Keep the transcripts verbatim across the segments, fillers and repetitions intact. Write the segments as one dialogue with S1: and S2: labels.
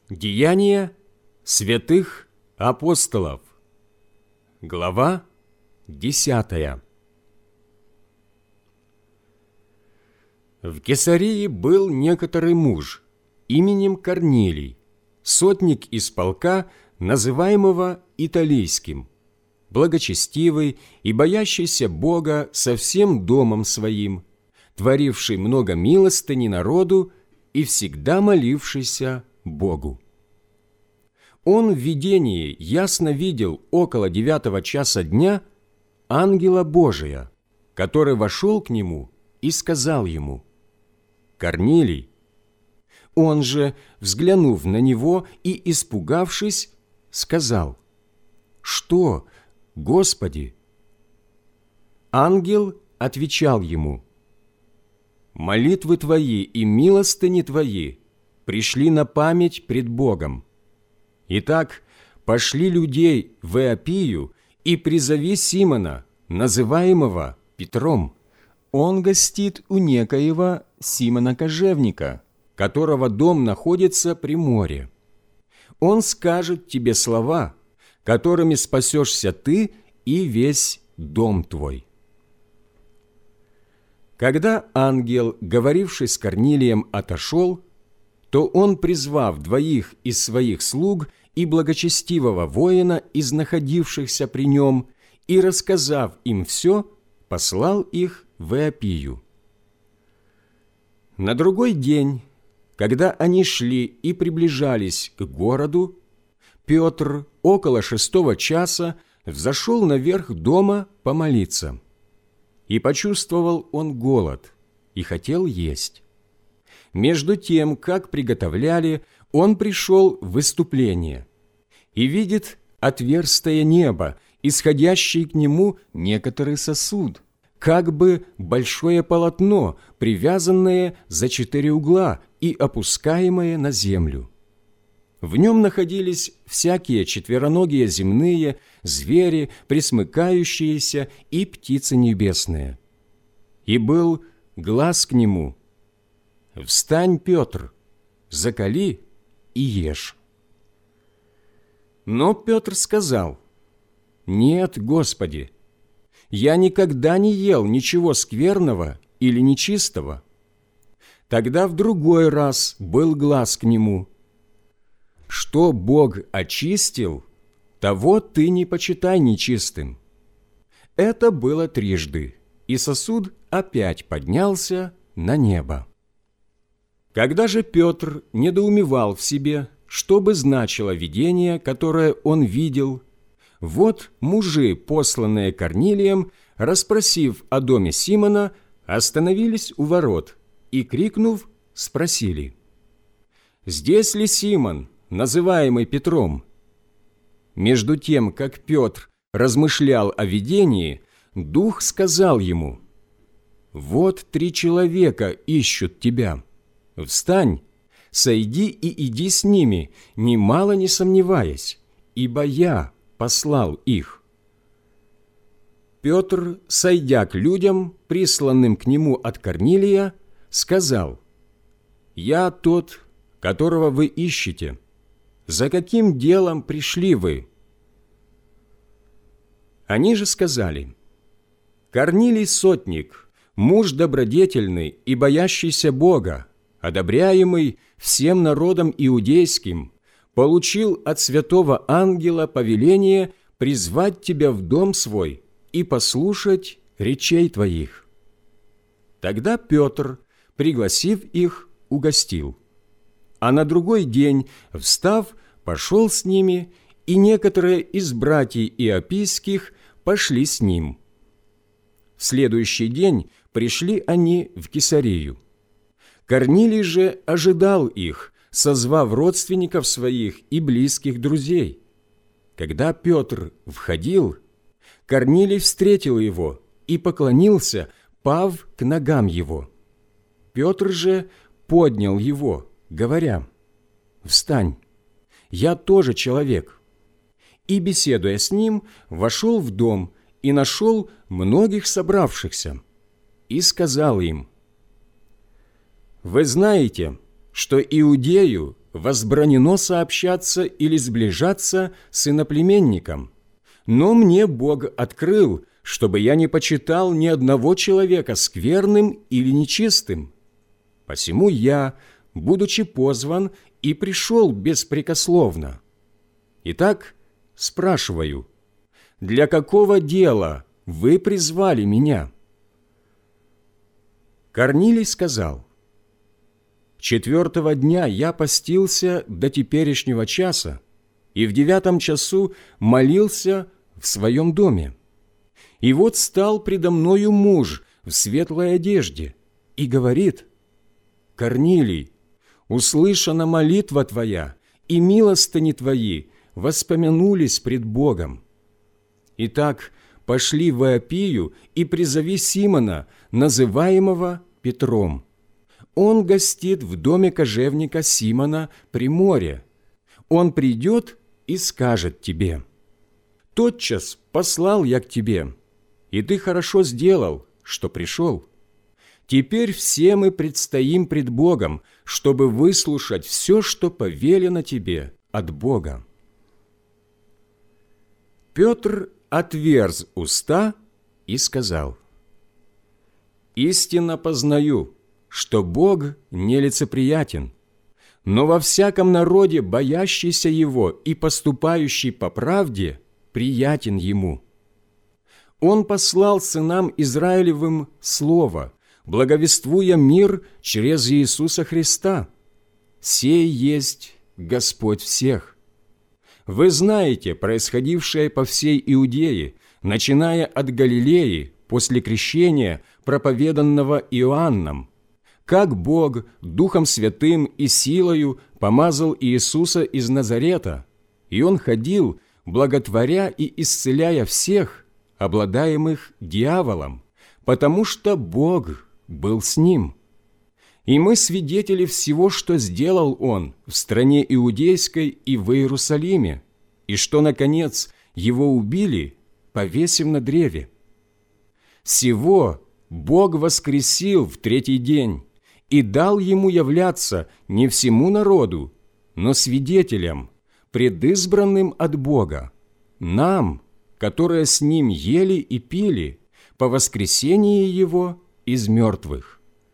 S1: Деяния святых апостолов. Глава десятая. В Кесарии был некоторый муж именем Корнилий, сотник из полка, называемого Италийским, благочестивый и боящийся Бога со всем домом своим, творивший много милостыни народу и всегда молившийся Богу. Он в видении ясно видел около девятого часа дня ангела Божия, который вошел к нему и сказал ему: «Корнилий». Он же, взглянув на него и испугавшись, сказал: «Что, Господи?» Ангел отвечал ему: «Молитвы твои и милостыни твои пришли на память пред Богом. Итак, пошли людей в Иопию и призови Симона, называемого Петром. Он гостит у некоего Симона Кожевника, которого дом находится при море. Он скажет тебе слова, которыми спасешься ты и весь дом твой». Когда ангел, говоривший с Корнилием, отошел, то он, призвав двоих из своих слуг и благочестивого воина из находившихся при нем, и, рассказав им все, послал их в Иопию. На другой день, когда они шли и приближались к городу, Петр около шестого часа взошел наверх дома помолиться. И почувствовал он голод, и хотел есть. Между тем, как приготовляли, он пришел в выступление и видит отверстие неба, исходящий к нему некоторый сосуд, как бы большое полотно, привязанное за четыре угла и опускаемое на землю. В нем находились всякие четвероногие земные, звери, пресмыкающиеся и птицы небесные. И был глас к нему: «Встань, Петр, закали и ешь». Но Петр сказал: «Нет, Господи, я никогда не ел ничего скверного или нечистого». Тогда в другой раз был глас к нему: «Что Бог очистил, того ты не почитай нечистым». Это было трижды, и сосуд опять поднялся на небо. Когда же Петр недоумевал в себе, что бы значило видение, которое он видел, вот мужи, посланные Корнилием, расспросив о доме Симона, остановились у ворот и, крикнув, спросили: «Здесь ли Симон, называемый Петром?» Между тем, как Петр размышлял о видении, Дух сказал ему: «Вот три человека ищут тебя. Встань, сойди и иди с ними, немало не сомневаясь, ибо я послал их». Петр, сойдя к людям, присланным к нему от Корнилия, сказал: «Я тот, которого вы ищете. За каким делом пришли вы?» Они же сказали: «Корнилий сотник, муж добродетельный и боящийся Бога, одобряемый всем народом иудейским, получил от святого ангела повеление призвать тебя в дом свой и послушать речей твоих». Тогда Петр, пригласив их, угостил. А на другой день, встав, пошел с ними, и некоторые из братьев иопийских пошли с ним. В следующий день пришли они в Кесарию. Корнилий же ожидал их, созвав родственников своих и близких друзей. Когда Петр входил, Корнилий встретил его и поклонился, пав к ногам его. Петр же поднял его, говоря: «Встань, я тоже человек». И, беседуя с ним, вошел в дом и нашел многих собравшихся, и сказал им: «Вы знаете, что Иудею возбранено сообщаться или сближаться с иноплеменником, но мне Бог открыл, чтобы я не почитал ни одного человека скверным или нечистым. Посему я, будучи позван, и пришел беспрекословно. Итак, спрашиваю, для какого дела вы призвали меня?» Корнилий сказал: «Четвертого дня я постился до теперешнего часа, и в девятом часу молился в своем доме. И вот стал предо мною муж в светлой одежде и говорит: Корнилий, услышана молитва твоя, и милостыни твои воспомянулись пред Богом. Итак, пошли в Иопию и призови Симона, называемого Петром. Он гостит в доме кожевника Симона при море. Он придет и скажет тебе. Тотчас послал я к тебе, и ты хорошо сделал, что пришел. Теперь все мы предстоим пред Богом, чтобы выслушать все, что повелено тебе от Бога». Петр отверз уста и сказал: «Истинно познаю, что Бог нелицеприятен, но во всяком народе, боящийся Его и поступающий по правде, приятен Ему. Он послал сынам Израилевым слово, благовествуя мир через Иисуса Христа. Сей есть Господь всех. Вы знаете происходившее по всей Иудее, начиная от Галилеи, после крещения, проповеданного Иоанном, как Бог Духом Святым и силою помазал Иисуса из Назарета, и Он ходил, благотворя и исцеляя всех, обладаемых дьяволом, потому что Бог был с Ним. И мы свидетели всего, что сделал Он в стране Иудейской и в Иерусалиме, и что, наконец, Его убили, повесив на древе. Сего Бог воскресил в третий день и дал Ему являться не всему народу, но свидетелям, предизбранным от Бога, нам, которые с Ним ели и пили по воскресении Его из мертвых.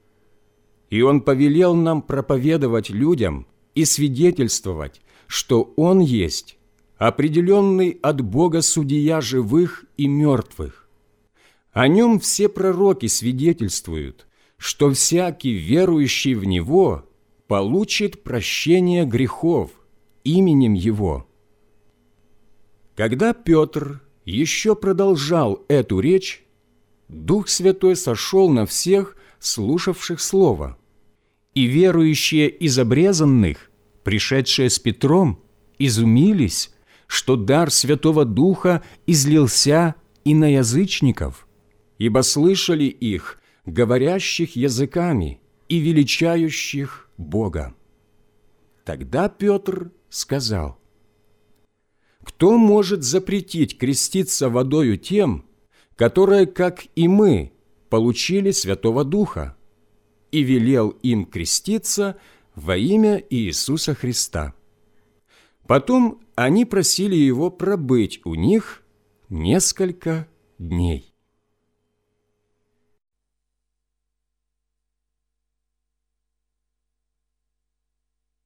S1: И Он повелел нам проповедовать людям и свидетельствовать, что Он есть определенный от Бога судья живых и мертвых. О Нем все пророки свидетельствуют, что всякий, верующий в Него, получит прощение грехов именем Его». Когда Петр еще продолжал эту речь, Дух Святой сошел на всех, слушавших Слово, и верующие из обрезанных, пришедшие с Петром, изумились, что дар Святого Духа излился и на язычников, ибо слышали их, говорящих языками и величающих Бога. Тогда Петр сказал: «Кто может запретить креститься водою тем, которые, как и мы, получили Святого Духа?» И велел им креститься во имя Иисуса Христа. Потом они просили его пробыть у них несколько дней.